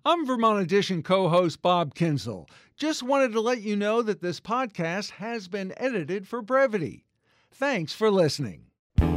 I'm Vermont Edition co-host Bob Kinzel. Just wanted to let you know that this podcast has been edited for brevity. Thanks for listening.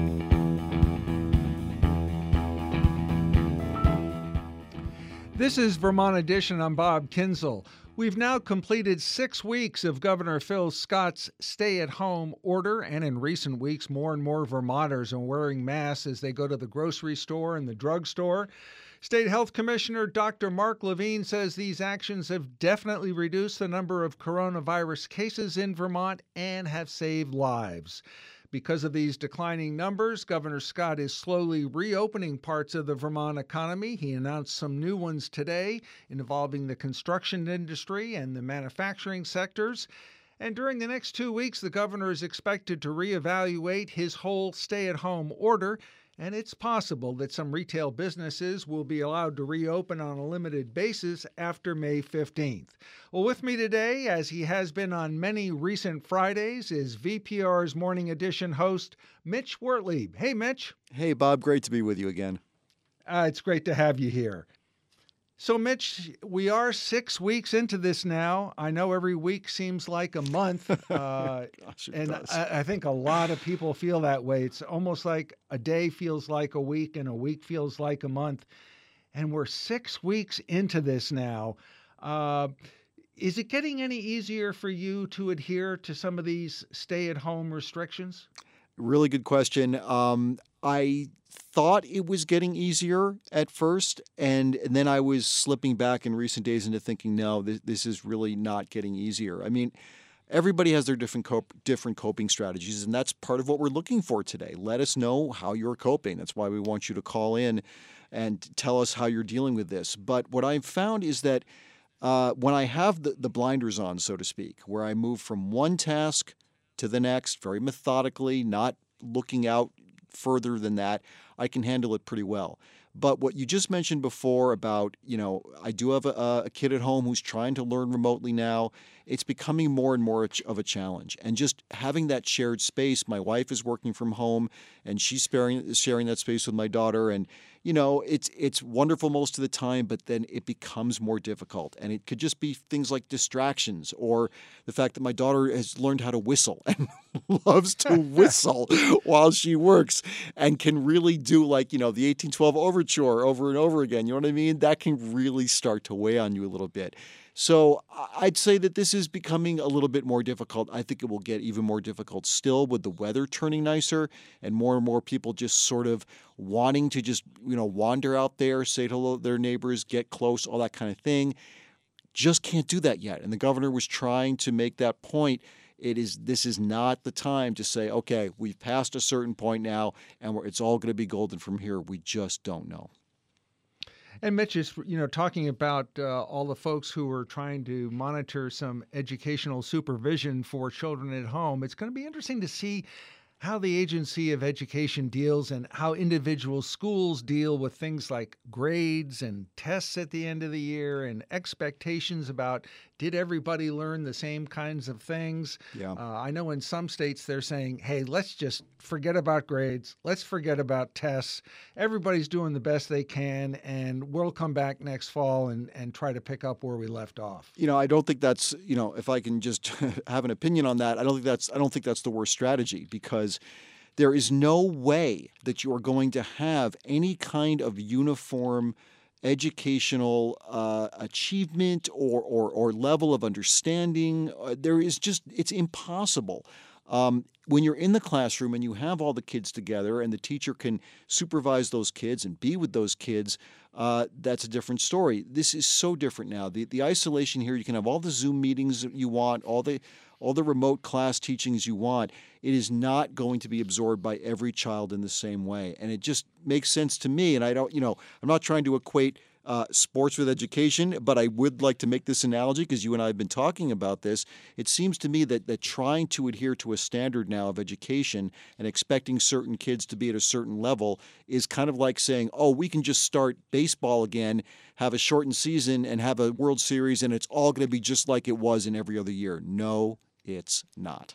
This is Vermont Edition. I'm Bob Kinzel. We've now completed 6 weeks of Governor Phil Scott's stay-at-home order, and in recent weeks, more and more Vermonters are wearing masks as they go to the grocery store and the drugstore. State Health Commissioner Dr. Mark Levine says these actions have definitely reduced the number of coronavirus cases in Vermont and have saved lives. Because of these declining numbers, Governor Scott is slowly reopening parts of the Vermont economy. He announced some new ones today involving the construction industry and the manufacturing sectors. And during the next 2 weeks, the governor is expected to reevaluate his whole stay-at-home order. And it's possible that some retail businesses will be allowed to reopen on a limited basis after May 15th. Well, with me today, as he has been on many recent Fridays, is VPR's Morning Edition host, Mitch Wertlieb. Hey, Mitch. Hey, Bob. Great to be with you again. It's great to have you here. So, Mitch, we are 6 weeks into this now. I know every week seems like a month, Gosh, and does. I think a lot of people feel that way. It's almost like a day feels like a week and a week feels like a month. And we're 6 weeks into this now. Is it getting any easier for you to adhere to some of these stay-at-home restrictions? Really good question. I thought it was getting easier at first, and then I was slipping back in recent days into thinking, no, this is really not getting easier. I mean, everybody has their different coping strategies, and that's part of what we're looking for today. Let us know how you're coping. That's why we want you to call in and tell us how you're dealing with this. But what I've found is that when I have the blinders on, so to speak, where I move from one task to the next very methodically, not looking out further than that, I can handle it pretty well. But what you just mentioned before about, I do have a kid at home who's trying to learn remotely now. It's becoming more and more of a challenge. And just having that shared space, my wife is working from home and she's sharing that space with my daughter. And, it's wonderful most of the time, but then it becomes more difficult. And it could just be things like distractions or the fact that my daughter has learned how to whistle and loves to whistle while she works and can really do the 1812 overture over and over again. You know what I mean? That can really start to weigh on you a little bit. So I'd say that this is becoming a little bit more difficult. I think it will get even more difficult still with the weather turning nicer and more people just sort of wanting to just, wander out there, say hello to their neighbors, get close, all that kind of thing. Just can't do that yet. And the governor was trying to make that point. This is not the time to say, okay, we've passed a certain point now and it's all going to be golden from here. We just don't know. And Mitch is, talking about all the folks who are trying to monitor some educational supervision for children at home. It's going to be interesting to see how the Agency of Education deals and how individual schools deal with things like grades and tests at the end of the year and expectations about did everybody learn the same kinds of things. Yeah. I know in some states they're saying, hey, let's just forget about grades. Let's forget about tests. Everybody's doing the best they can, and we'll come back next fall and try to pick up where we left off. I don't think that's, if I can just have an opinion on that, I don't think that's the worst strategy because there is no way that you are going to have any kind of uniform educational achievement or level of understanding. It's impossible. When you're in the classroom and you have all the kids together and the teacher can supervise those kids and be with those kids, that's a different story. This is so different now. The isolation here, you can have all the Zoom meetings that you want, all the remote class teachings you want. It is not going to be absorbed by every child in the same way. And it just makes sense to me. And I'm not trying to equate sports with education, but I would like to make this analogy because you and I have been talking about this. It seems to me that trying to adhere to a standard now of education and expecting certain kids to be at a certain level is kind of like saying, oh, we can just start baseball again, have a shortened season, and have a World Series, and it's all going to be just like it was in every other year. No, it's not.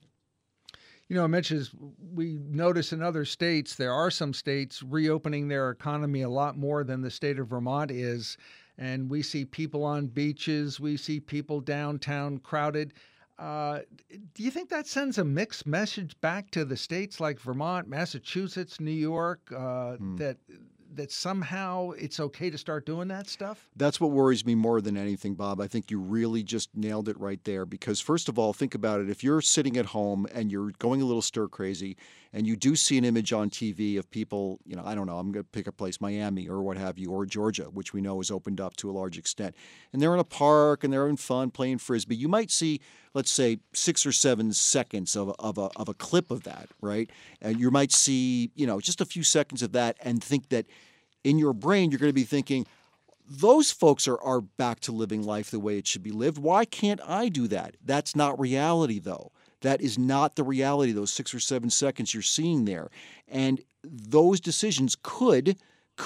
Mitch, as we notice in other states, there are some states reopening their economy a lot more than the state of Vermont is. and we see people on beaches, we see people downtown crowded. Uh, do you think that sends a mixed message back to the states like Vermont, Massachusetts, New York, Hmm. that somehow it's okay to start doing that stuff? That's what worries me more than anything, Bob. I think you really just nailed it right there. Because, first of all, think about it. If you're sitting at home and you're going a little stir crazy and you do see an image on TV of people, I don't know, I'm going to pick a place, Miami or what have you, or Georgia, which we know is opened up to a large extent, and they're in a park and they're having fun playing frisbee, you might see, let's say, 6 or 7 seconds of a clip of that, right? And you might see, just a few seconds of that and think that in your brain, you're going to be thinking, those folks are back to living life the way it should be lived. Why can't I do that? That's not reality, though. That is not the reality, those 6 or 7 seconds you're seeing there. And those decisions could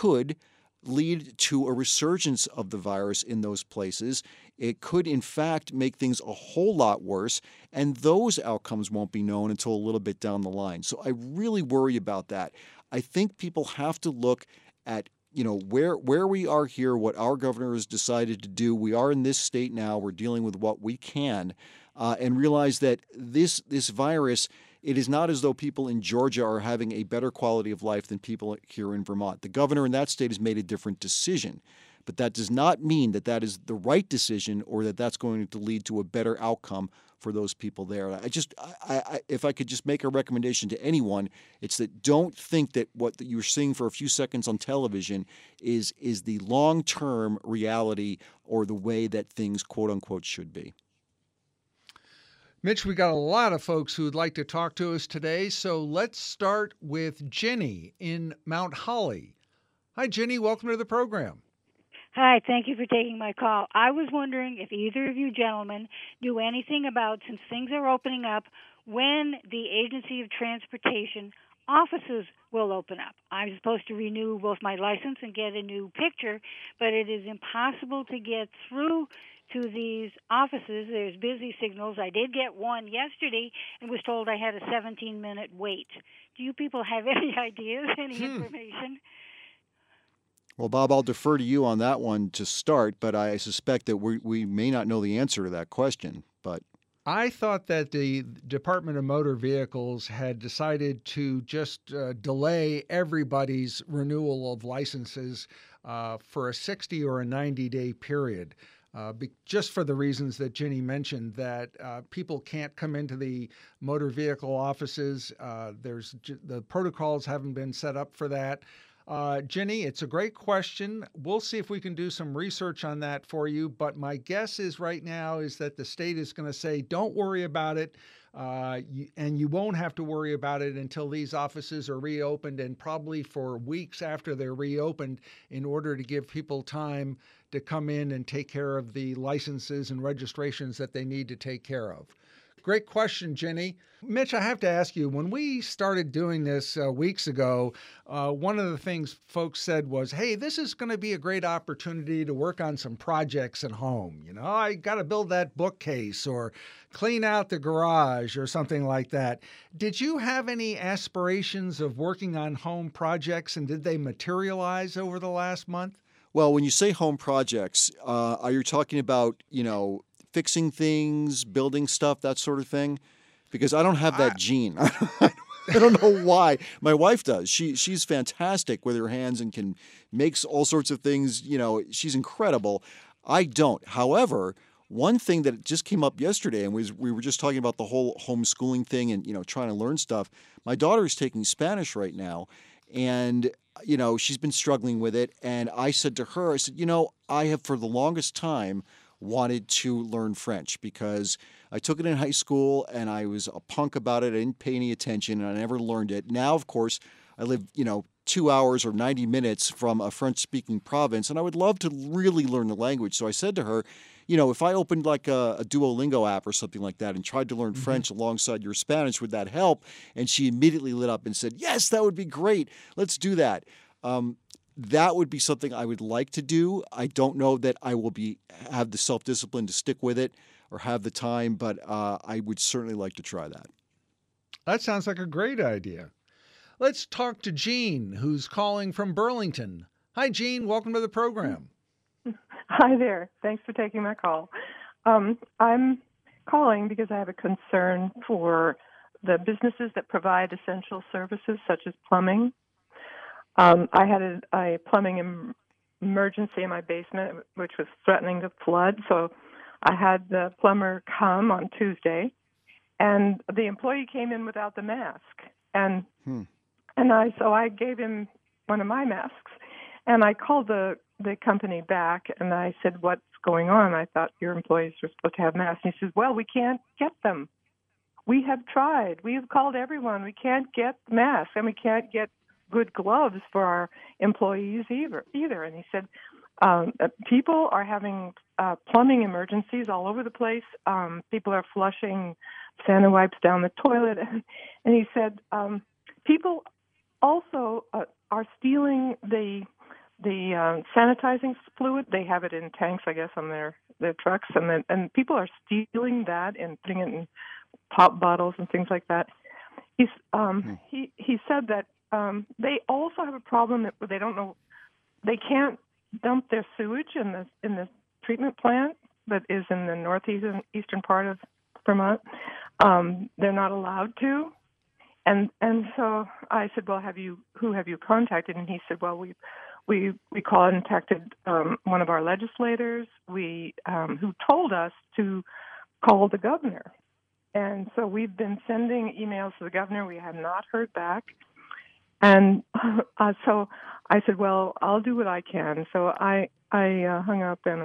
lead to a resurgence of the virus in those places. It could, in fact, make things a whole lot worse, and those outcomes won't be known until a little bit down the line. So I really worry about that. I think people have to look at where we are here, what our governor has decided to do. We are in this state now. We're dealing with what we can, and realize that this virus, it is not as though people in Georgia are having a better quality of life than people here in Vermont. The governor in that state has made a different decision, but that does not mean that that is the right decision or that that's going to lead to a better outcome for those people there. If I could just make a recommendation to anyone, it's that don't think that what you're seeing for a few seconds on television is the long-term reality or the way that things, quote unquote, should be. Mitch, we got a lot of folks who would like to talk to us today, so let's start with Jenny in Mount Holly. Hi, Jenny. Welcome to the program. Hi, thank you for taking my call. I was wondering if either of you gentlemen knew anything about, since things are opening up, when the Agency of Transportation offices will open up. I'm supposed to renew both my license and get a new picture, but it is impossible to get through to these offices. There's busy signals. I did get one yesterday and was told I had a 17-minute wait. Do you people have any ideas, any information? Well, Bob, I'll defer to you on that one to start, but I suspect that we may not know the answer to that question. But I thought that the Department of Motor Vehicles had decided to just delay everybody's renewal of licenses for a 60 or a 90-day period. Just for the reasons that Jenny mentioned, that people can't come into the motor vehicle offices. The protocols haven't been set up for that. Jenny, it's a great question. We'll see if we can do some research on that for you. But my guess is right now is that the state is going to say, don't worry about it. And you won't have to worry about it until these offices are reopened, and probably for weeks after they're reopened, in order to give people time to come in and take care of the licenses and registrations that they need to take care of. Great question, Jenny. Mitch, I have to ask you, when we started doing this weeks ago, one of the things folks said was, hey, this is going to be a great opportunity to work on some projects at home. I got to build that bookcase or clean out the garage or something like that. Did you have any aspirations of working on home projects, and did they materialize over the last month? Well, when you say home projects, are you talking about, fixing things, building stuff, that sort of thing? Because I don't have that gene. I don't know why. My wife does. She's fantastic with her hands and can make all sorts of things. She's incredible. I don't. However, one thing that just came up yesterday, and we were just talking about the whole homeschooling thing and, trying to learn stuff. My daughter is taking Spanish right now, and she's been struggling with it. And I said to her, I said, I have for the longest time wanted to learn French because I took it in high school and I was a punk about it. I didn't pay any attention and I never learned it. Now, of course, I live, 2 hours or 90 minutes from a French-speaking province, and I would love to really learn the language. So I said to her, if I opened like a Duolingo app or something like that and tried to learn French alongside your Spanish, would that help? And she immediately lit up and said, yes, that would be great. Let's do that. That would be something I would like to do. I don't know that I will have the self-discipline to stick with it or have the time, but I would certainly like to try that. That sounds like a great idea. Let's talk to Jean, who's calling from Burlington. Hi, Jean. Welcome to the program. Hi there. Thanks for taking my call. I'm calling because I have a concern for the businesses that provide essential services such as plumbing. I had a plumbing emergency in my basement, which was threatening to flood. So I had the plumber come on Tuesday, and the employee came in without the mask, and I gave him one of my masks, and I called the company back, and I said, "What's going on? I thought your employees were supposed to have masks." And he says, "Well, we can't get them. We have tried. We have called everyone. We can't get masks, and we can't get good gloves for our employees either." And he said, people are having plumbing emergencies all over the place. People are flushing Santa wipes down the toilet. And he said, people also are stealing the sanitizing fluid. They have it in tanks, I guess, on their trucks. And people are stealing that and putting it in pop bottles and things like that. He said that they also have a problem that they don't know. They can't dump their sewage in the treatment plant that is in the northeastern part of Vermont. They're not allowed to. And so I said, "Well, who have you contacted?" And he said, "Well, we contacted one of our legislators. Who told us to call the governor." And so we've been sending emails to the governor. We have not heard back. And so I said, "Well, I'll do what I can." So I hung up, and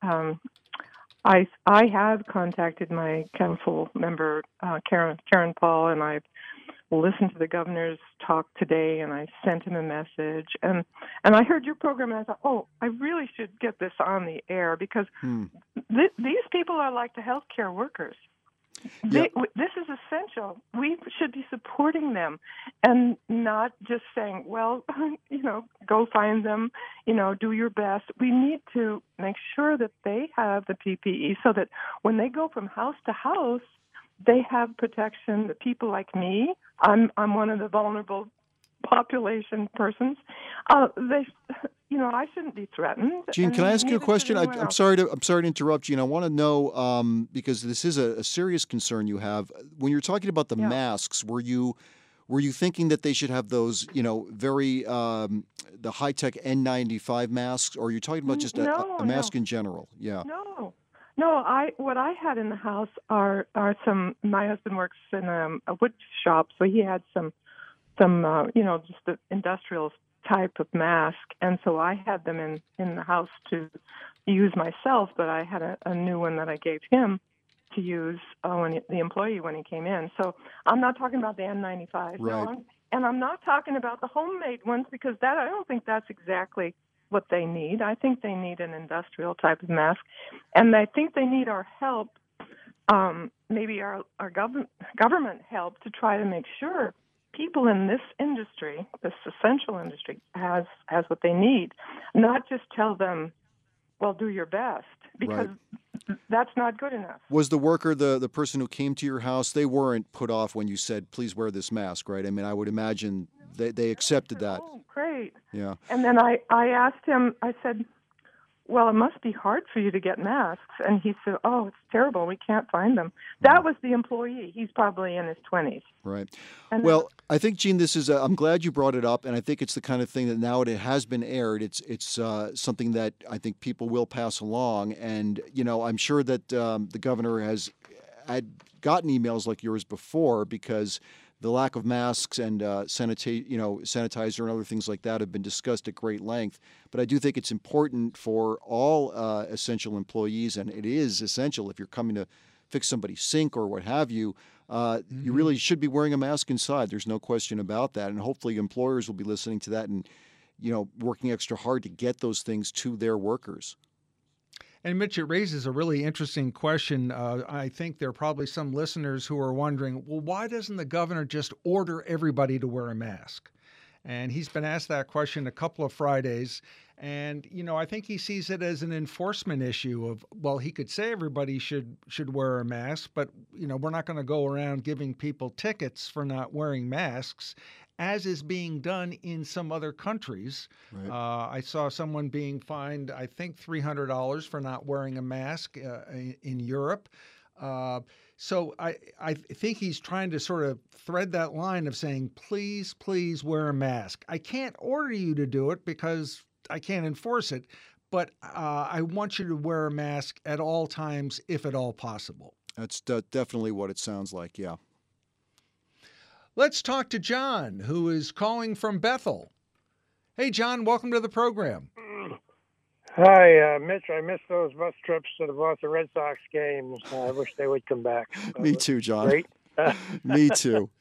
I have contacted my council member, Karen Paul, and I've listened to the governor's talk today, and I sent him a message. And I heard your program, and I thought, "Oh, I really should get this on the air," because these people are like the healthcare workers. This is essential. We should be supporting them and not just saying, "Well, go find them, do your best." We need to make sure that they have the PPE so that when they go from house to house, they have protection. The people like me, I'm one of the vulnerable population persons. I shouldn't be threatened. Jean, can I ask you a question? I'm sorry to interrupt, Jean. I want to know because this is a serious concern you have. When you're talking about the masks, were you thinking that they should have those, very the high tech N95 masks, or are you talking about just a mask in general? Yeah. No. What I had in the house are some. My husband works in a wood shop, so he had some just the industrial type of mask, and so I had them in the house to use myself, but I had a new one that I gave him to use when he came in. So I'm not talking about the N95, right. And I'm not talking about the homemade ones, because I don't think that's exactly what they need. I think they need an industrial type of mask, and I think they need our help, maybe our government help, to try to make sure people in this industry, this essential industry, has what they need. Not just tell them, "Well, do your best," because that's not good enough. Was the worker, the person who came to your house, they weren't put off when you said, "Please wear this mask," right? I mean, I would imagine they accepted that. "Oh, great." Yeah. And then I asked him, I said, "Well, it must be hard for you to get masks." And he said, "Oh, it's terrible. We can't find them." That was the employee. He's probably in his 20s. Right. Well, I think, Jean, this is. I'm glad you brought it up, and I think it's the kind of thing that now it has been aired. It's something that I think people will pass along, and I'm sure that the governor had gotten emails like yours before, because the lack of masks and sanitizer and other things like that have been discussed at great length. But I do think it's important for all essential employees, and it is essential if you're coming to fix somebody's sink or what have you. You really should be wearing a mask inside. There's no question about that. And hopefully employers will be listening to that and working extra hard to get those things to their workers. And Mitch, it raises a really interesting question. I think there are probably some listeners who are wondering, well, why doesn't the governor just order everybody to wear a mask? And he's been asked that question a couple of Fridays. And, I think he sees it as an enforcement issue of, well, he could say everybody should wear a mask, but, we're not going to go around giving people tickets for not wearing masks. as is being done in some other countries. Right. I saw someone being fined, I think, $300 for not wearing a mask in Europe. So I think he's trying to sort of thread that line of saying, please, please wear a mask. I can't order you to do it because I can't enforce it, but I want you to wear a mask at all times, if at all possible. That's definitely what it sounds like, yeah. Let's talk to John, who is calling from Bethel. Hey, John, welcome to the program. Hi, Mitch. I missed those bus trips to the Boston Red Sox games. I wish they would come back. Me too, John. Great. Me too.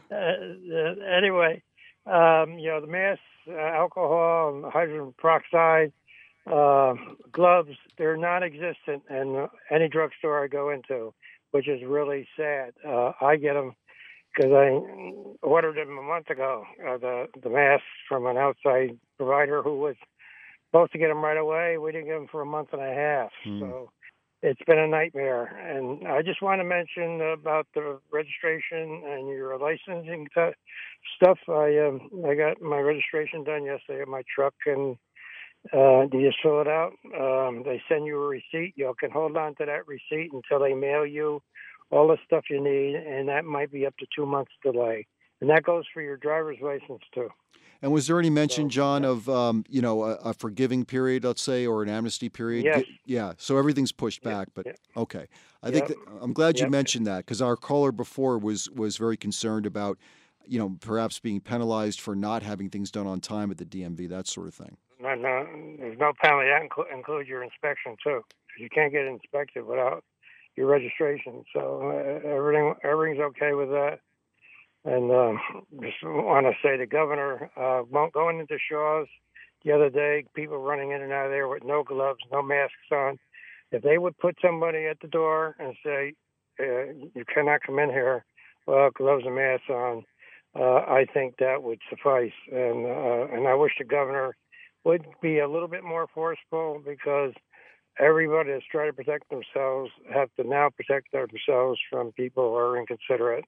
Anyway, the masks, alcohol, and hydrogen peroxide, gloves, they're non-existent in any drugstore I go into, which is really sad. I get them because I ordered them a month ago, the masks from an outside provider who was supposed to get them right away. We didn't get them for a month and a half. So it's been a nightmare. And I just want to mention about the registration and your licensing stuff. I got my registration done yesterday at my truck, and you just fill it out. They send you a receipt. You can hold on to that receipt until they mail you all the stuff you need, and that might be up to 2 months delay. And that goes for your driver's license, too. And was there any mention, John, of a forgiving period, let's say, or an amnesty period? Yes. Yeah. So everything's pushed back, but okay. I think I'm glad you mentioned that, because our caller before was very concerned about, perhaps being penalized for not having things done on time at the DMV, that sort of thing. No, there's no penalty. That includes your inspection too. You can't get inspected without your registration. So everything's okay with that. And just want to say the governor going into Shaw's the other day, people running in and out of there with no gloves, no masks on. If they would put somebody at the door and say, you cannot come in here without gloves and masks on, I think that would suffice. And I wish the governor would be a little bit more forceful, because everybody that's trying to protect themselves have to now protect themselves from people who are inconsiderate.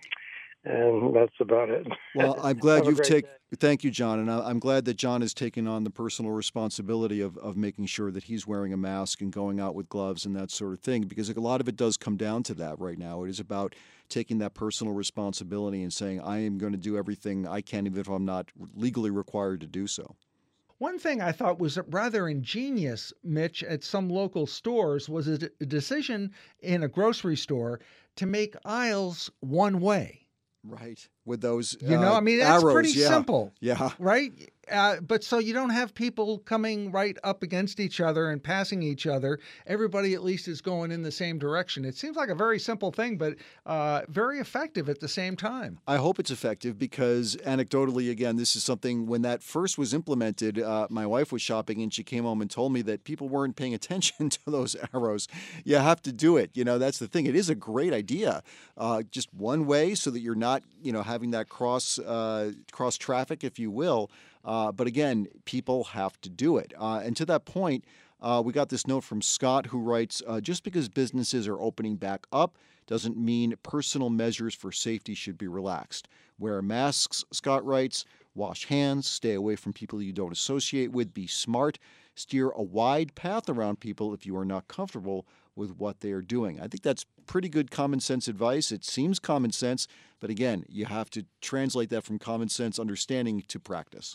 And that's about it. Well, I'm glad you've taken. Thank you, John, and I'm glad that John has taken on the personal responsibility of making sure that he's wearing a mask and going out with gloves and that sort of thing, because a lot of it does come down to that right now. It is about taking that personal responsibility and saying, I am going to do everything I can, even if I'm not legally required to do so. One thing I thought was rather ingenious, Mitch, at some local stores was a decision in a grocery store to make aisles one way. Right. With those that's arrows, pretty simple. Yeah. Right? But so you don't have people coming right up against each other and passing each other. Everybody at least is going in the same direction. It seems like a very simple thing, but very effective at the same time. I hope it's effective, because anecdotally, again, this is something, when that first was implemented, my wife was shopping and she came home and told me that people weren't paying attention to those arrows. You have to do it. That's the thing. It is a great idea. Just one way, so that you're not, having that cross traffic, if you will. But again, people have to do it. And to that point, we got this note from Scott, who writes, just because businesses are opening back up doesn't mean personal measures for safety should be relaxed. Wear masks, Scott writes, wash hands, stay away from people you don't associate with, be smart, steer a wide path around people if you are not comfortable with what they are doing. I think that's pretty good common sense advice. It seems common sense, but again, you have to translate that from common sense understanding to practice.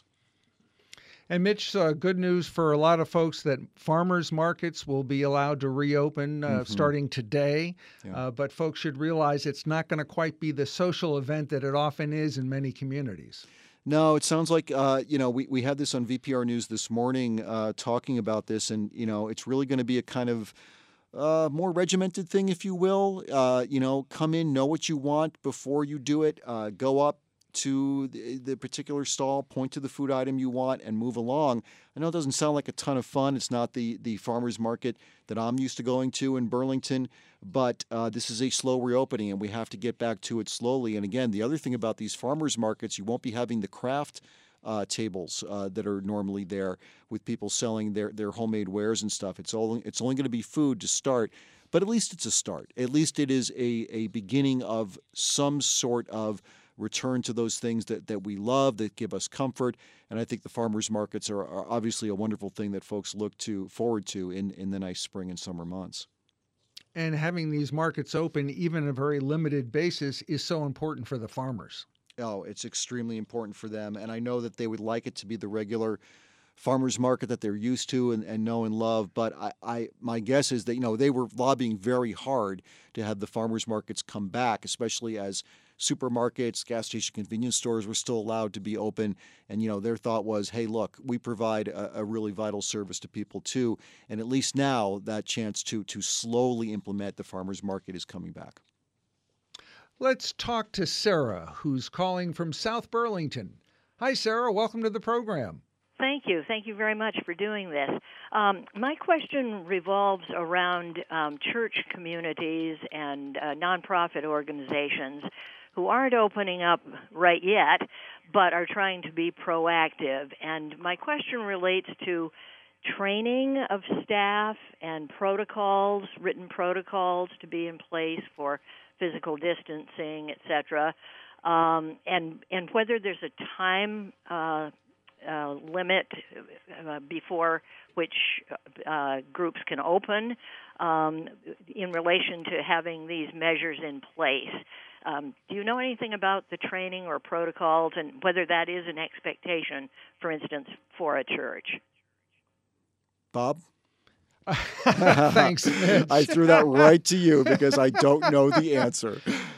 And Mitch, good news for a lot of folks that farmers markets will be allowed to reopen starting today. Yeah. But folks should realize it's not going to quite be the social event that it often is in many communities. No, it sounds like, we had this on VPR News this morning talking about this, and, it's really going to be a kind of more regimented thing, if you will. Come in, know what you want before you do it, go up to the particular stall, point to the food item you want, and move along. I know it doesn't sound like a ton of fun. It's not the farmers market that I'm used to going to in Burlington, but this is a slow reopening, and we have to get back to it slowly. And again, the other thing about these farmers markets, you won't be having the craft tables that are normally there with people selling their homemade wares and stuff. It's only going to be food to start, but at least it's a start. At least it is a beginning of some sort of return to those things that we love, that give us comfort. And I think the farmers markets are obviously a wonderful thing that folks look forward to in the nice spring and summer months. And having these markets open, even on a very limited basis, is so important for the farmers. Oh, it's extremely important for them. And I know that they would like it to be the regular farmers market that they're used to and know and love. But my guess is that, they were lobbying very hard to have the farmers markets come back, especially as supermarkets, gas station convenience stores were still allowed to be open. And, their thought was, hey, look, we provide a really vital service to people too. And at least now that chance to slowly implement the farmers market is coming back. Let's talk to Sarah, who's calling from South Burlington. Hi, Sarah. Welcome to the program. Thank you. Thank you very much for doing this. My question revolves around church communities and nonprofit organizations who aren't opening up right yet, but are trying to be proactive. And my question relates to training of staff and protocols, written protocols to be in place for physical distancing, et cetera, and whether there's a time limit before which groups can open in relation to having these measures in place. Do you know anything about the training or protocols and whether that is an expectation, for instance, for a church? Bob? Thanks, Mitch. I threw that right to you because I don't know the answer.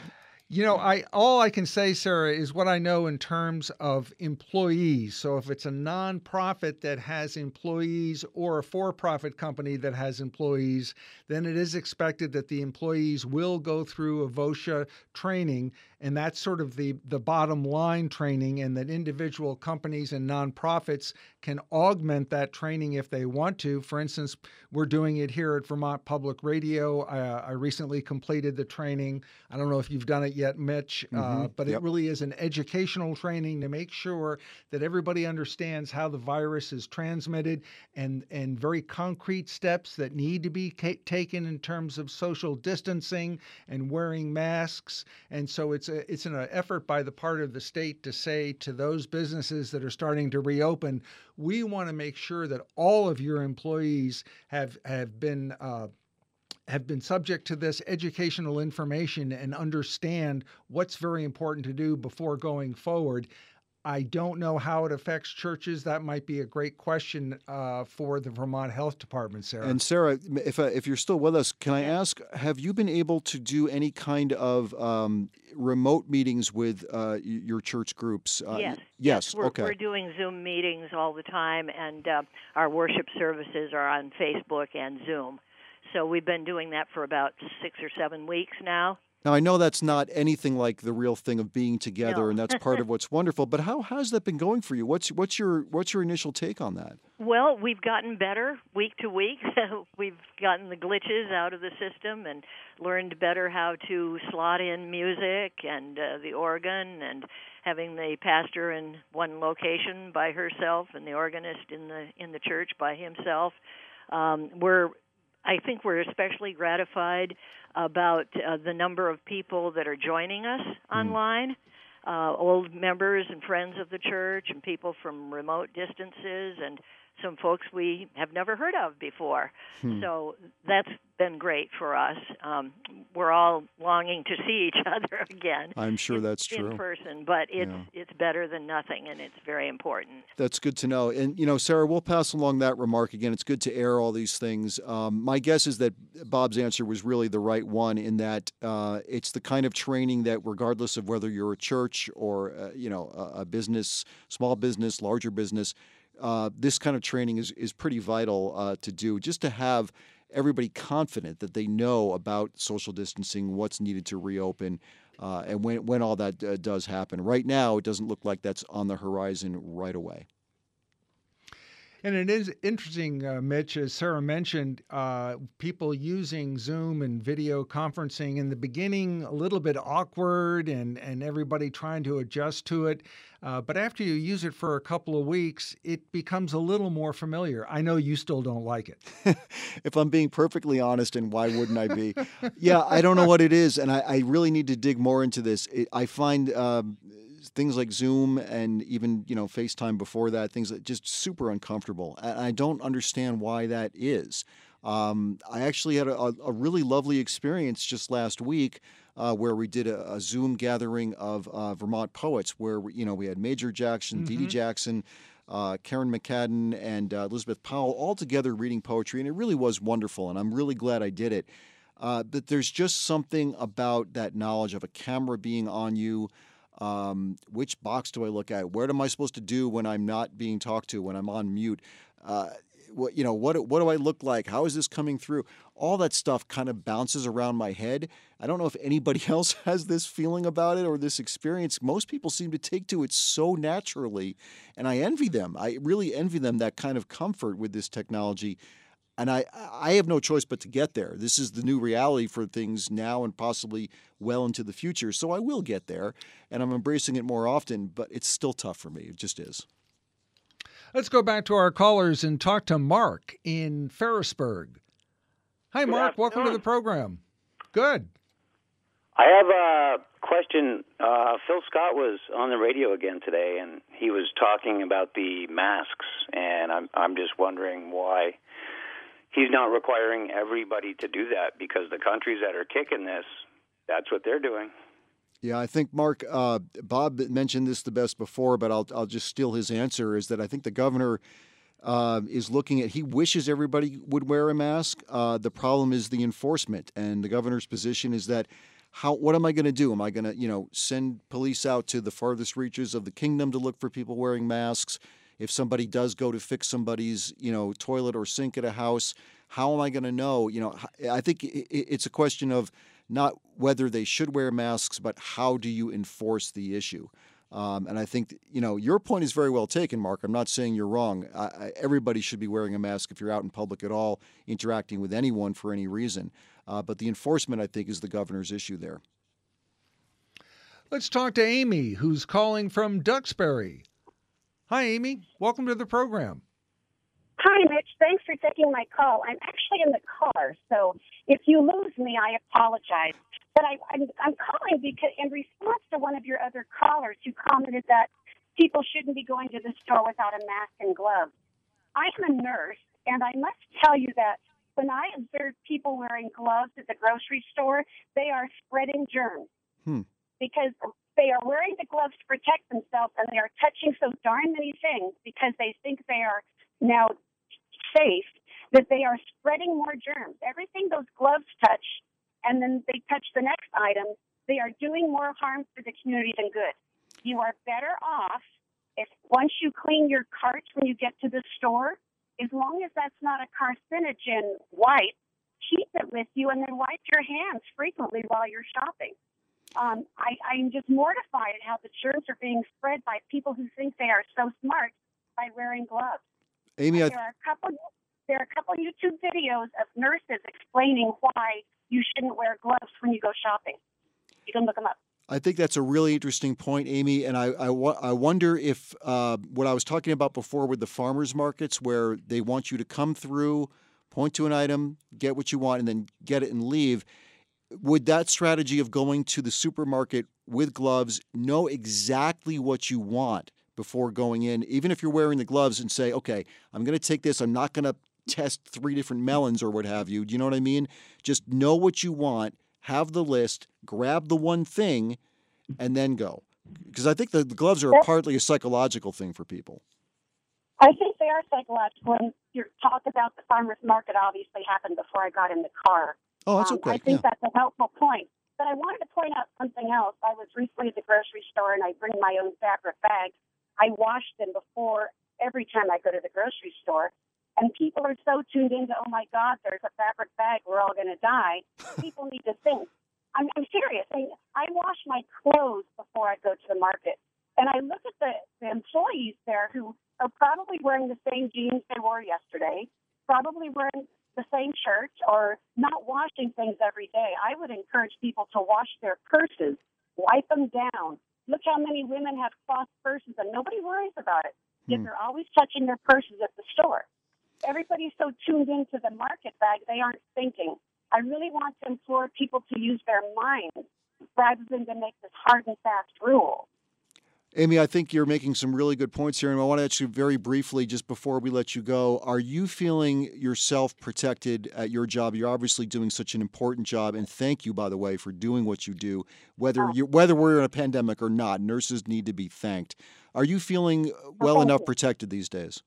All I can say, Sarah, is what I know in terms of employees. So if it's a nonprofit that has employees or a for-profit company that has employees, then it is expected that the employees will go through a VOSHA training, and that's sort of the bottom line training, and that individual companies and nonprofits can augment that training if they want to. For instance, we're doing it here at Vermont Public Radio. I recently completed the training. I don't know if you've done it yet, Mitch, but It really is an educational training to make sure that everybody understands how the virus is transmitted and very concrete steps that need to be taken in terms of social distancing and wearing masks. And so it's an effort by the part of the state to say to those businesses that are starting to reopen, we want to make sure that all of your employees have been subject to this educational information and understand what's very important to do before going forward. I don't know how it affects churches. That might be a great question for the Vermont Health Department, Sarah. And Sarah, if you're still with us, can I ask, have you been able to do any kind of remote meetings with your church groups? Yes. Okay. We're doing Zoom meetings all the time, and our worship services are on Facebook and Zoom. So we've been doing that for about 6 or 7 weeks now. Now, I know that's not anything like the real thing of being together, No. and that's part of what's wonderful. But how has that been going for you? What's your initial take on that? Well, we've gotten better week to week. We've gotten the glitches out of the system and learned better how to slot in music and the organ, and having the pastor in one location by herself and the organist in the church by himself. I think we're especially gratified about the number of people that are joining us online, old members and friends of the church and people from remote distances and some folks we have never heard of before. So that's been great for us. We're all longing to see each other again. I'm sure that's true. In person, but it's better than nothing, and it's very important. That's good to know. And, Sarah, we'll pass along that remark again. It's good to air all these things. My guess is that Bob's answer was really the right one, in that it's the kind of training that, regardless of whether you're a church or, a business, small business, larger business, this kind of training is pretty vital to do, just to have everybody confident that they know about social distancing, what's needed to reopen, and when all that does happen. Right now, it doesn't look like that's on the horizon right away. And it is interesting, Mitch, as Sarah mentioned, people using Zoom and video conferencing in the beginning, a little bit awkward and everybody trying to adjust to it. But after you use it for a couple of weeks, it becomes a little more familiar. I know you still don't like it. If I'm being perfectly honest, and why wouldn't I be? Yeah, I don't know what it is, and I really need to dig more into this. I find things like Zoom and even FaceTime before that, things that just super uncomfortable. And I don't understand why that is. I actually had a really lovely experience just last week where we did a Zoom gathering of Vermont poets, where we had Major Jackson, Dee Dee Jackson, Karen McCadden, and Elizabeth Powell all together reading poetry, and it really was wonderful. And I'm really glad I did it. But there's just something about that knowledge of a camera being on you. Which box do I look at? What am I supposed to do when I'm not being talked to, when I'm on mute? What do I look like? How is this coming through? All that stuff kind of bounces around my head. I don't know if anybody else has this feeling about it or this experience. Most people seem to take to it so naturally, and I envy them. I really envy them that kind of comfort with this technology. And I have no choice but to get there. This is the new reality for things now and possibly well into the future. So I will get there, and I'm embracing it more often, but it's still tough for me. It just is. Let's go back to our callers and talk to Mark in Ferrisburg. Hi, Mark. Welcome to the program. Good. I have a question. Phil Scott was on the radio again today, and he was talking about the masks, and I'm just wondering why he's not requiring everybody to do that, because the countries that are kicking this, that's what they're doing. Yeah, I think, Mark, Bob mentioned this the best before, but I'll just steal his answer, is that I think the governor is looking at, he wishes everybody would wear a mask. The problem is the enforcement, and the governor's position is that what am I going to do? Am I going to, send police out to the farthest reaches of the kingdom to look for people wearing masks? If somebody does go to fix somebody's, toilet or sink at a house, how am I going to know? I think it's a question of not whether they should wear masks, but how do you enforce the issue? And I think, your point is very well taken, Mark. I'm not saying you're wrong. Everybody should be wearing a mask if you're out in public at all, interacting with anyone for any reason. But the enforcement, I think, is the governor's issue there. Let's talk to Amy, who's calling from Duxbury. Hi, Amy. Welcome to the program. Hi, Mitch. Thanks for taking my call. I'm actually in the car, so if you lose me, I apologize. But I'm calling because in response to one of your other callers who commented that people shouldn't be going to the store without a mask and gloves. I am a nurse, and I must tell you that when I observe people wearing gloves at the grocery store, they are spreading germs. Because they are wearing the gloves to protect themselves, and they are touching so darn many things because they think they are now safe, that they are spreading more germs. Everything those gloves touch, and then they touch the next item, they are doing more harm for the community than good. You are better off if once you clean your carts when you get to the store, as long as that's not a carcinogen wipe, keep it with you and then wipe your hands frequently while you're shopping. I'm just mortified at how the germs are being spread by people who think they are so smart by wearing gloves. Amy, there are a couple YouTube videos of nurses explaining why you shouldn't wear gloves when you go shopping. You can look them up. I think that's a really interesting point, Amy, and I wonder if what I was talking about before with the farmers markets, where they want you to come through, point to an item, get what you want, and then get it and leave. Would that strategy of going to the supermarket with gloves, know exactly what you want before going in, even if you're wearing the gloves, and say, okay, I'm going to take this, I'm not going to test 3 different melons or what have you. Do you know what I mean? Just know what you want, have the list, grab the one thing, and then go. Because I think the gloves are partly a psychological thing for people. I think they are psychological, and your talk about the farmer's market obviously happened before I got in the car. Oh, that's okay. I think that's a helpful point. But I wanted to point out something else. I was recently at the grocery store, and I bring my own fabric bags. I wash them before every time I go to the grocery store. And people are so tuned into, oh, my God, there's a fabric bag, we're all going to die. People need to think. I'm serious. I wash my clothes before I go to the market. And I look at the employees there who are probably wearing the same jeans they wore yesterday, probably wearing the same shirt, or not washing things every day. I would encourage people to wash their purses, wipe them down. Look how many women have cloth purses and nobody worries about it because they're always touching their purses at the store. Everybody's so tuned into the market bag, they aren't thinking. I really want to implore people to use their minds rather than to make this hard and fast rule. Amy, I think you're making some really good points here, and I want to ask you very briefly, just before we let you go, are you feeling yourself protected at your job? You're obviously doing such an important job, and thank you, by the way, for doing what you do, whether we're in a pandemic or not. Nurses need to be thanked. Are you feeling well enough protected these days?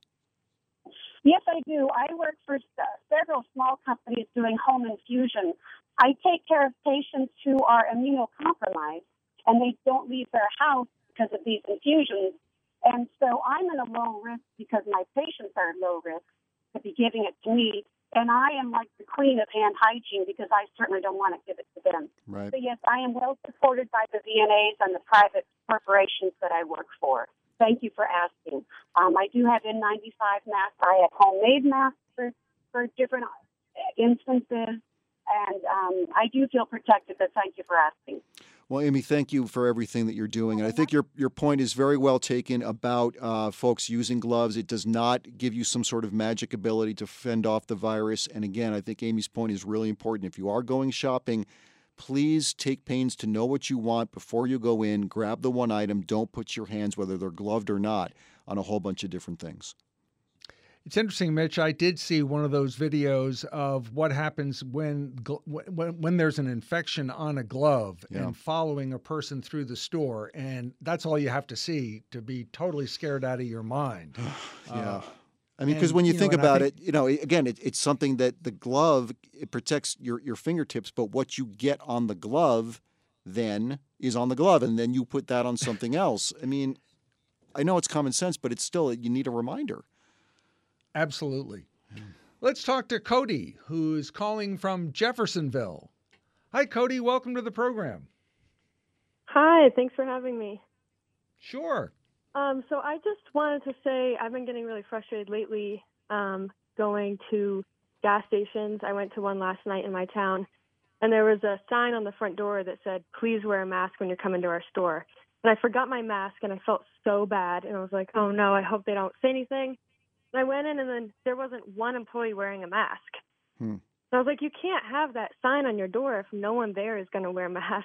Yes, I do. I work for several small companies doing home infusion. I take care of patients who are immunocompromised, and they don't leave their house because of these infusions. And so I'm in a low risk because my patients are low risk to be giving it to me. And I am like the queen of hand hygiene because I certainly don't want to give it to them. Right. So yes, I am well supported by the VNAs and the private corporations that I work for. Thank you for asking. I do have N95 masks. I have homemade masks for different instances. And I do feel protected, but thank you for asking. Well, Amy, thank you for everything that you're doing. And I think your point is very well taken about folks using gloves. It does not give you some sort of magic ability to fend off the virus. And again, I think Amy's point is really important. If you are going shopping, please take pains to know what you want before you go in. Grab the one item. Don't put your hands, whether they're gloved or not, on a whole bunch of different things. It's interesting, Mitch. I did see one of those videos of what happens when there's an infection on a glove and following a person through the store. And that's all you have to see to be totally scared out of your mind. Yeah. I mean, because when you think about it, again, it's something that the glove, it protects your fingertips, but what you get on the glove then is on the glove, and then you put that on something else. I mean, I know it's common sense, but it's still, you need a reminder. Absolutely. Let's talk to Cody, who's calling from Jeffersonville. Hi, Cody. Welcome to the program. Hi. Thanks for having me. Sure. So I just wanted to say I've been getting really frustrated lately going to gas stations. I went to one last night in my town, and there was a sign on the front door that said, "Please wear a mask when you're coming to our store." And I forgot my mask, and I felt so bad. And I was like, oh, no, I hope they don't say anything. And I went in, and then there wasn't one employee wearing a mask. So I was like, you can't have that sign on your door if no one there is going to wear masks.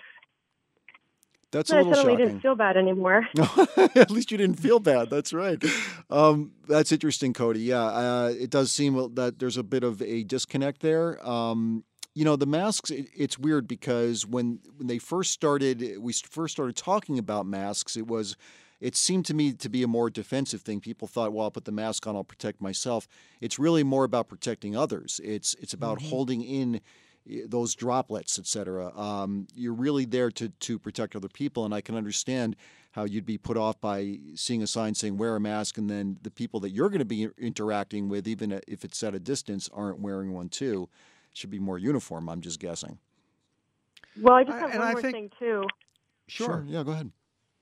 That's a little shocking. I didn't feel bad anymore. At least you didn't feel bad. That's right. That's interesting, Cody. Yeah, it does seem that there's a bit of a disconnect there. The masks, it's weird because when we first started talking about masks, it seemed to me to be a more defensive thing. People thought, well, I'll put the mask on, I'll protect myself. It's really more about protecting others. It's about holding in those droplets, et cetera. You're really there to protect other people, and I can understand how you'd be put off by seeing a sign saying wear a mask, and then the people that you're going to be interacting with, even if it's at a distance, aren't wearing one too. It should be more uniform, I'm just guessing. Well, I just have one more thing, too. Sure. Yeah, go ahead.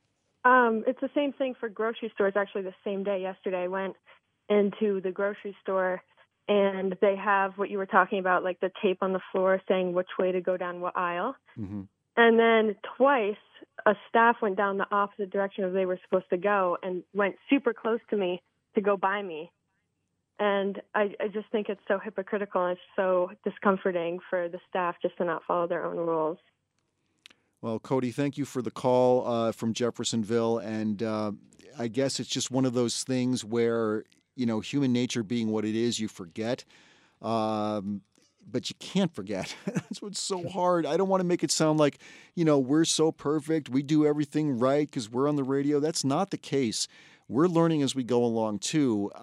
It's the same thing for grocery stores. Actually, the same day yesterday, I went into the grocery store, and they have what you were talking about, like the tape on the floor saying which way to go down what aisle. Mm-hmm. And then twice, a staff went down the opposite direction as they were supposed to go and went super close to me to go by me. And I just think it's so hypocritical, and it's so discomforting for the staff just to not follow their own rules. Well, Cody, thank you for the call from Jeffersonville. And I guess it's just one of those things where, human nature being what it is, you forget. But you can't forget. That's what's so hard. I don't want to make it sound like, we're so perfect. We do everything right because we're on the radio. That's not the case. We're learning as we go along, too.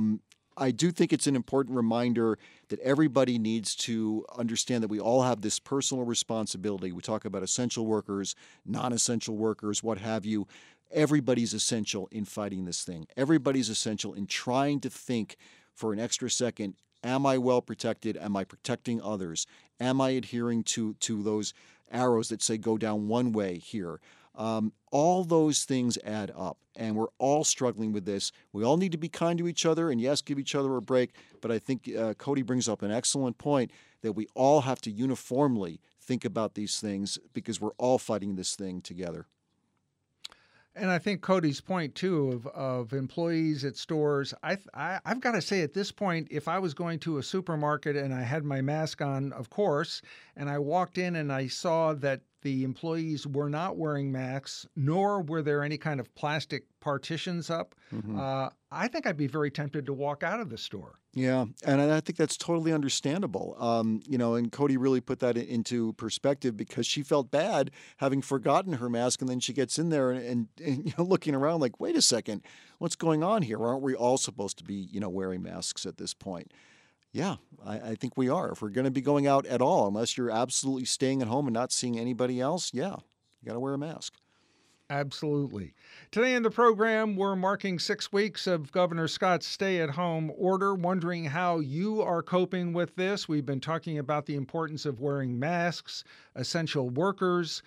I do think it's an important reminder that everybody needs to understand that we all have this personal responsibility. We talk about essential workers, non-essential workers, what have you. Everybody's essential in fighting this thing. Everybody's essential in trying to think for an extra second, am I well protected? Am I protecting others? Am I adhering to those arrows that say go down one way here? All those things add up, and we're all struggling with this. We all need to be kind to each other and, yes, give each other a break. But I think Cody brings up an excellent point that we all have to uniformly think about these things because we're all fighting this thing together. And I think Cody's point, too, of employees at stores, I've got to say at this point, if I was going to a supermarket and I had my mask on, of course, and I walked in and I saw that the employees were not wearing masks, nor were there any kind of plastic partitions up, I think I'd be very tempted to walk out of the store. Yeah, and I think that's totally understandable. And Cody really put that into perspective because she felt bad having forgotten her mask, and then she gets in there and looking around like, wait a second, what's going on here? Aren't we all supposed to be, wearing masks at this point? Yeah, I think we are. If we're going to be going out at all, unless you're absolutely staying at home and not seeing anybody else, yeah, you got to wear a mask. Absolutely. Today in the program, we're marking 6 weeks of Governor Scott's stay-at-home order, wondering how you are coping with this. We've been talking about the importance of wearing masks, essential workers.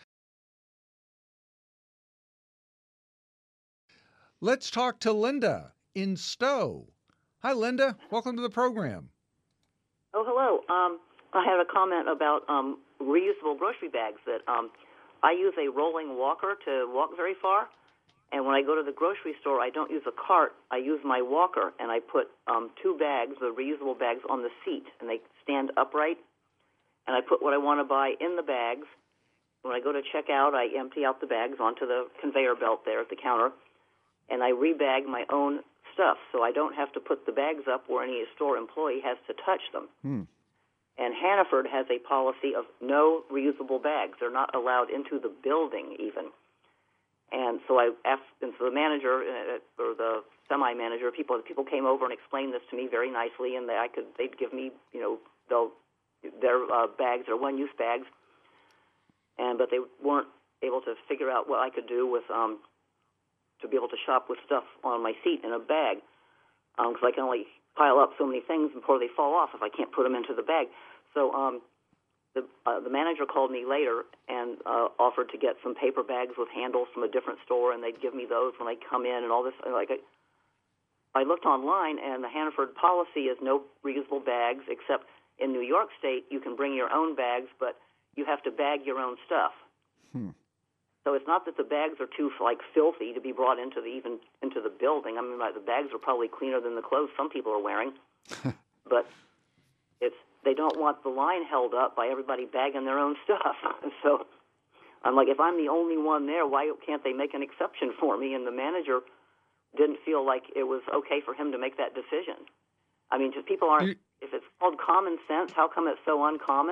Let's talk to Linda in Stowe. Hi, Linda. Welcome to the program. Oh, hello. I have a comment about reusable grocery bags that I use a rolling walker to walk very far, and when I go to the grocery store, I don't use a cart. I use my walker, and I put 2 bags, the reusable bags, on the seat, and they stand upright, and I put what I want to buy in the bags. When I go to check out, I empty out the bags onto the conveyor belt there at the counter, and I rebag my own stuff, so I don't have to put the bags up where any store employee has to touch them. And Hannaford has a policy of no reusable bags. They're not allowed into the building even. And so I asked, and so the manager or the semi-manager, people came over and explained this to me very nicely, and they'd give me, their bags, their one-use bags, but they weren't able to figure out what I could do with to be able to shop with stuff on my seat in a bag, because I can only pile up so many things before they fall off if I can't put them into the bag. So the manager called me later and offered to get some paper bags with handles from a different store, and they'd give me those when I come in and all this. I looked online, and the Hannaford policy is no reusable bags, except in New York State you can bring your own bags, but you have to bag your own stuff. So it's not that the bags are too filthy to be brought into the building. I mean, the bags are probably cleaner than the clothes some people are wearing, but they don't want the line held up by everybody bagging their own stuff. So I'm like, if I'm the only one there, why can't they make an exception for me? And the manager didn't feel like it was okay for him to make that decision. I mean, just people aren't. If it's called common sense, how come it's so uncommon?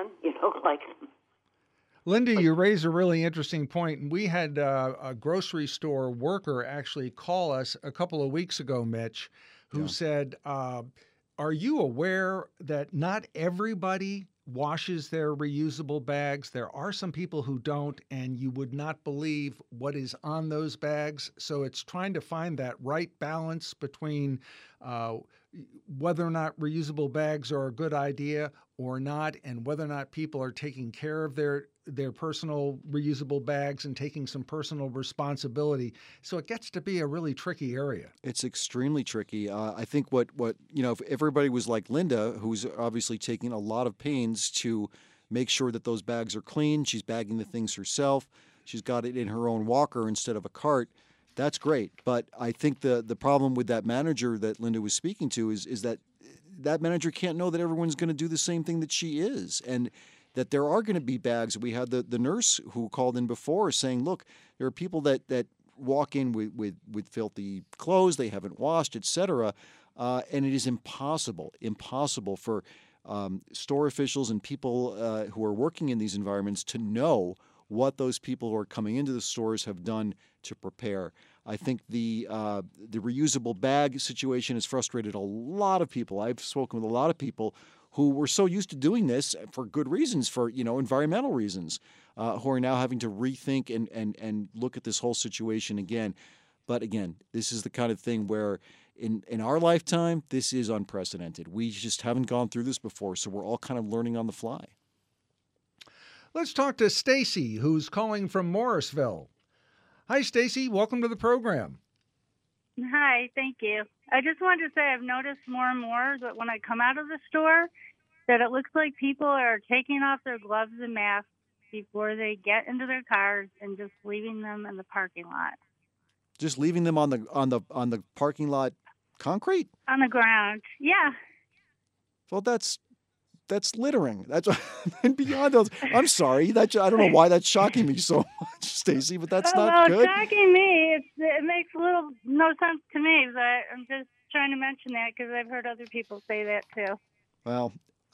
Linda, you raise a really interesting point. We had a grocery store worker actually call us a couple of weeks ago, Mitch, who said, are you aware that not everybody washes their reusable bags? There are some people who don't, and you would not believe what is on those bags. So it's trying to find that right balance between whether or not reusable bags are a good idea or not, and whether or not people are taking care of their personal reusable bags and taking some personal responsibility. So it gets to be a really tricky area. It's extremely tricky. I think what if everybody was like Linda, who's obviously taking a lot of pains to make sure that those bags are clean, she's bagging the things herself, she's got it in her own walker instead of a cart, that's great. But I think the problem with that manager that Linda was speaking to is that manager can't know that everyone's going to do the same thing that she is, and that there are going to be bags. We had the nurse who called in before saying, look, there are people that walk in with filthy clothes they haven't washed, etc., and it is impossible for store officials and people who are working in these environments to know what those people who are coming into the stores have done to prepare. I think the reusable bag situation has frustrated a lot of people. I've spoken with a lot of people who were so used to doing this for good reasons, for environmental reasons, who are now having to rethink and look at this whole situation again. But again, this is the kind of thing where in our lifetime, this is unprecedented. We just haven't gone through this before, so we're all kind of learning on the fly. Let's talk to Stacy, who's calling from Morrisville. Hi, Stacy. Welcome to the program. Hi, thank you. I just wanted to say I've noticed more and more that when I come out of the store, that it looks like people are taking off their gloves and masks before they get into their cars and just leaving them in the parking lot. Just leaving them on the parking lot concrete? On the ground, yeah. Well, that's littering. That's and beyond those. I'm sorry. I don't know why that's shocking me so much, Stacy, but that's not good. Well, shocking me. It makes no sense to me, but I'm just trying to mention that because I've heard other people say that too. Well,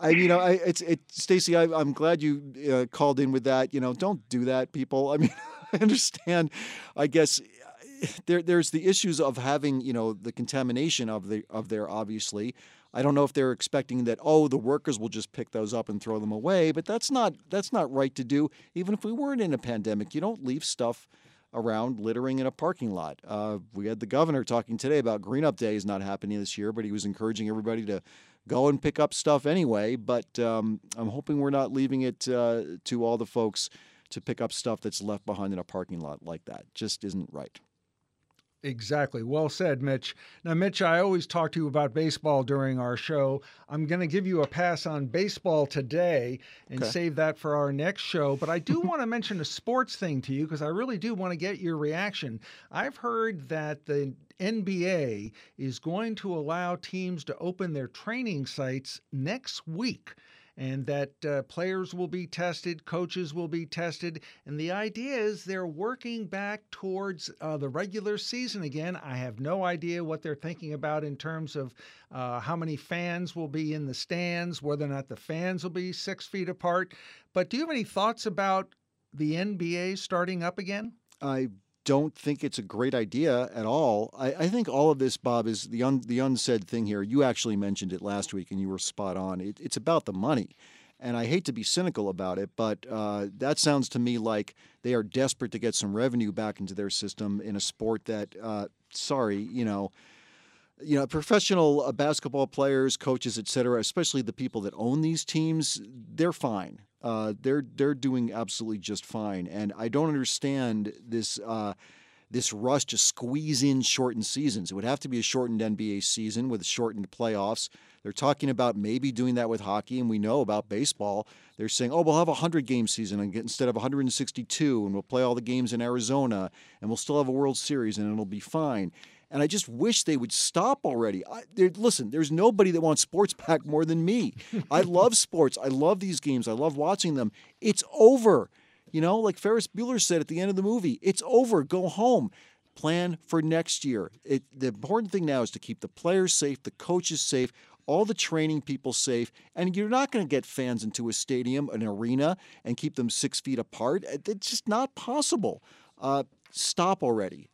Stacy, I'm glad you called in with that. Don't do that, people. I mean, I understand. I guess there's the issues of having the contamination of there. Obviously, I don't know if they're expecting that. Oh, the workers will just pick those up and throw them away, but that's not right to do. Even if we weren't in a pandemic, you don't leave stuff around littering in a parking lot. We had the governor talking today about Green Up Day is not happening this year, but he was encouraging everybody to go and pick up stuff anyway. But I'm hoping we're not leaving it to all the folks to pick up stuff that's left behind in a parking lot like that. Just isn't right. Exactly. Well said, Mitch. Now, Mitch, I always talk to you about baseball during our show. I'm going to give you a pass on baseball today and save that for our next show. But I do want to mention a sports thing to you because I really do want to get your reaction. I've heard that the NBA is going to allow teams to open their training sites next week, and that players will be tested, coaches will be tested. And the idea is they're working back towards the regular season again. I have no idea what they're thinking about in terms of how many fans will be in the stands, whether or not the fans will be 6 feet apart. But do you have any thoughts about the NBA starting up again? I don't think it's a great idea at all. I think all of this, Bob, is the unsaid thing here. You actually mentioned it last week, and you were spot on. It's about the money. And I hate to be cynical about it, but that sounds to me like they are desperate to get some revenue back into their system in a sport that, professional basketball players, coaches, et cetera, especially the people that own these teams, they're fine. They're doing absolutely just fine. And I don't understand this rush to squeeze in shortened seasons. It would have to be a shortened NBA season with shortened playoffs. They're talking about maybe doing that with hockey, and we know about baseball. They're saying, we'll have a 100-game season instead of 162, and we'll play all the games in Arizona, and we'll still have a World Series, and it'll be fine. And I just wish they would stop already. Listen, there's nobody that wants sports back more than me. I love sports. I love these games. I love watching them. It's over. Like Ferris Bueller said at the end of the movie, it's over. Go home. Plan for next year. The important thing now is to keep the players safe, the coaches safe, all the training people safe. And you're not going to get fans into a stadium, an arena, and keep them 6 feet apart. It's just not possible. Stop already.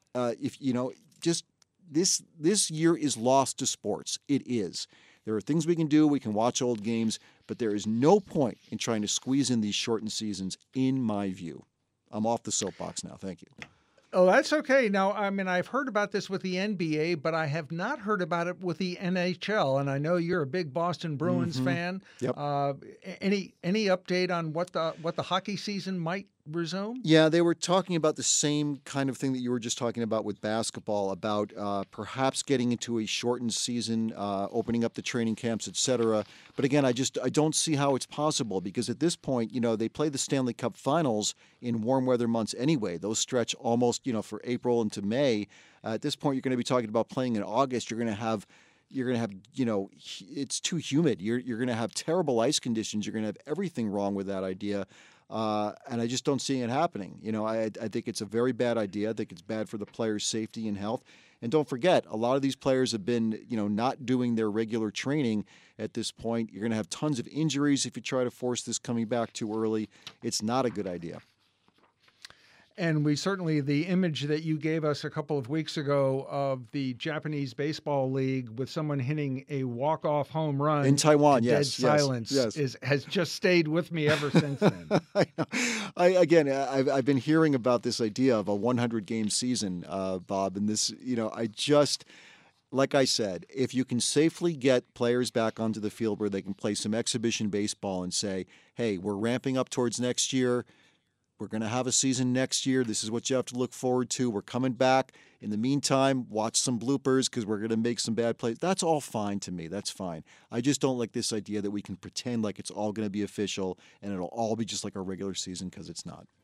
This year is lost to sports. It is. There are things we can do. We can watch old games, but there is no point in trying to squeeze in these shortened seasons, in my view. I'm off the soapbox now. Thank you. Oh, that's okay. Now, I mean, I've heard about this with the NBA, but I have not heard about it with the NHL. And I know you're a big Boston Bruins fan. Yep. Any update on what the hockey season might resume? Yeah, they were talking about the same kind of thing that you were just talking about with basketball, about perhaps getting into a shortened season, opening up the training camps, etc. But again, I don't see how it's possible because at this point, they play the Stanley Cup Finals in warm weather months anyway. Those stretch almost, for April into May. At this point, you're going to be talking about playing in August. You're going to have, it's too humid. You're going to have terrible ice conditions. You're going to have everything wrong with that idea. And I just don't see it happening. I think it's a very bad idea. I think it's bad for the players' safety and health. And don't forget, a lot of these players have been, not doing their regular training at this point. You're going to have tons of injuries if you try to force this coming back too early. It's not a good idea. And we certainly, the image that you gave us a couple of weeks ago of the Japanese Baseball League with someone hitting a walk-off home run in Taiwan, dead silence, has just stayed with me ever since then. I've been hearing about this idea of a 100-game season, Bob, and this, like I said, if you can safely get players back onto the field where they can play some exhibition baseball and say, hey, we're ramping up towards next year, We're going to have a season next year. This is what you have to look forward to. We're coming back. In the meantime, watch some bloopers because we're going to make some bad plays. That's all fine to me. That's fine. I just don't like this idea that we can pretend like it's all going to be official and it'll all be just like our regular season, because it's not.